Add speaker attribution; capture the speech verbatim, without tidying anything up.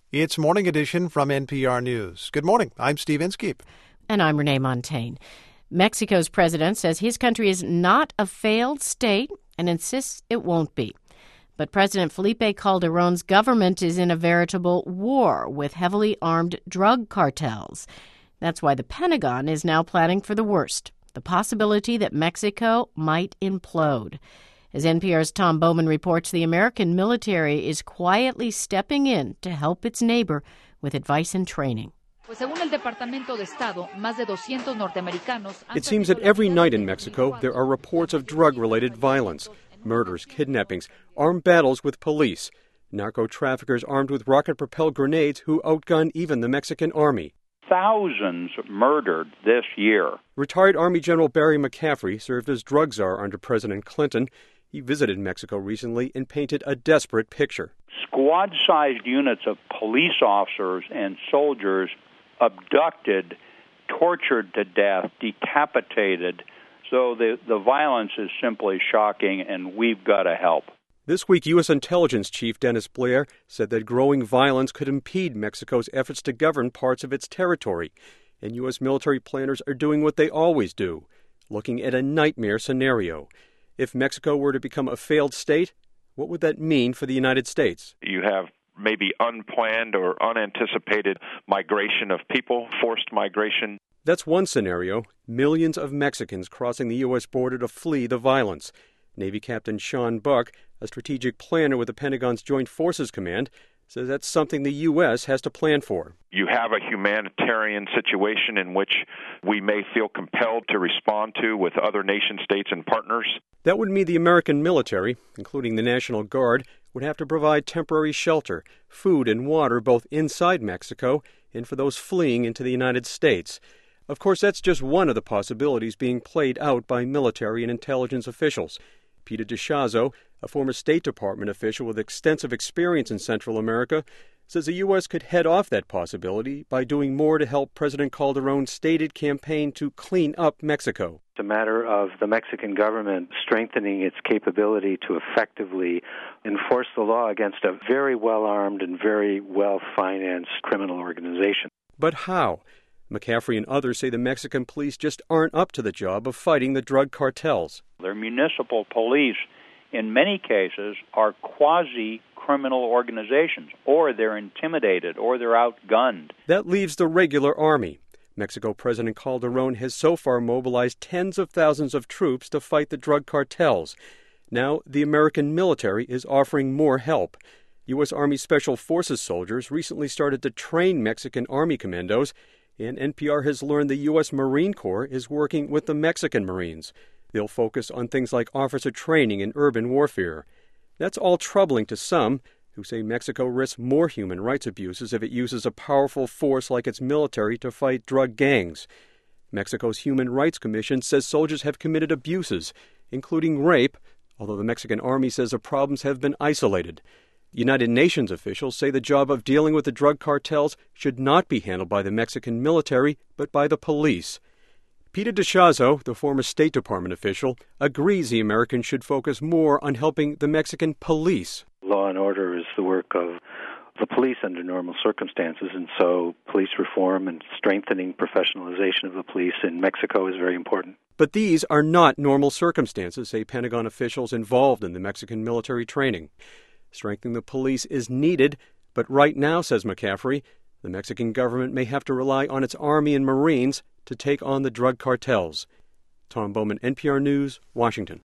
Speaker 1: It's Morning Edition from N P R News. Good morning. I'm Steve Inskeep.
Speaker 2: And I'm Renee Montaigne. Mexico's president says his country is not a failed state and insists it won't be. But President Felipe Calderón's government is in a veritable war with heavily armed drug cartels. That's why the Pentagon is now planning for the worst, the possibility that Mexico might implode. As N P R's Tom Bowman reports, the American military is quietly stepping in to help its neighbor with advice and training.
Speaker 3: It
Speaker 4: seems that every night in Mexico there are reports of drug-related violence, murders, kidnappings, armed battles with police, narco-traffickers armed with rocket-propelled grenades who outgun even the Mexican army.
Speaker 5: Thousands murdered this year.
Speaker 4: Retired Army General Barry McCaffrey served as drug czar under President Clinton. He visited Mexico recently and painted a desperate picture.
Speaker 5: Squad-sized units of police officers and soldiers abducted, tortured to death, decapitated. So the, the violence is simply shocking, and we've got to help.
Speaker 4: This week, U S Intelligence Chief Dennis Blair said that growing violence could impede Mexico's efforts to govern parts of its territory. And U S military planners are doing what they always do, looking at a nightmare scenario. If Mexico were to become a failed state, what would that mean for the United States?
Speaker 6: You have maybe unplanned or unanticipated migration of people, forced migration.
Speaker 4: That's one scenario, millions of Mexicans crossing the U S border to flee the violence. Navy Captain Sean Buck, a strategic planner with the Pentagon's Joint Forces Command, says that's something the U S has to plan for.
Speaker 6: You have a humanitarian situation in which we may feel compelled to respond to with other nation states and partners.
Speaker 4: That would mean the American military, including the National Guard, would have to provide temporary shelter, food and water both inside Mexico and for those fleeing into the United States. Of course, that's just one of the possibilities being played out by military and intelligence officials. Peter DeShazo, a former State Department official with extensive experience in Central America, says the U S could head off that possibility by doing more to help President Calderón's stated campaign to clean up Mexico.
Speaker 7: It's a matter of the Mexican government strengthening its capability to effectively enforce the law against a very well-armed and very well-financed criminal organization.
Speaker 4: But how? McCaffrey and others say the Mexican police just aren't up to the job of fighting the drug cartels.
Speaker 5: Their municipal police, in many cases, are quasi-criminal organizations, or they're intimidated, or they're outgunned.
Speaker 4: That leaves the regular army. Mexico President Calderón has so far mobilized tens of thousands of troops to fight the drug cartels. Now, the American military is offering more help. U S Army Special Forces soldiers recently started to train Mexican Army commandos, and N P R has learned the U S Marine Corps is working with the Mexican Marines. They'll focus on things like officer training and urban warfare. That's all troubling to some, who say Mexico risks more human rights abuses if it uses a powerful force like its military to fight drug gangs. Mexico's Human Rights Commission says soldiers have committed abuses, including rape, although the Mexican army says the problems have been isolated. United Nations officials say the job of dealing with the drug cartels should not be handled by the Mexican military, but by the police. Peter DeShazo, the former State Department official, agrees the Americans should focus more on helping the Mexican police.
Speaker 7: Law and order is the work of the police under normal circumstances, and so police reform and strengthening professionalization of the police in Mexico is very important.
Speaker 4: But these are not normal circumstances, say Pentagon officials involved in the Mexican military training. Strengthening the police is needed, but right now, says McCaffrey, the Mexican government may have to rely on its army and Marines to take on the drug cartels. Tom Bowman, N P R News, Washington.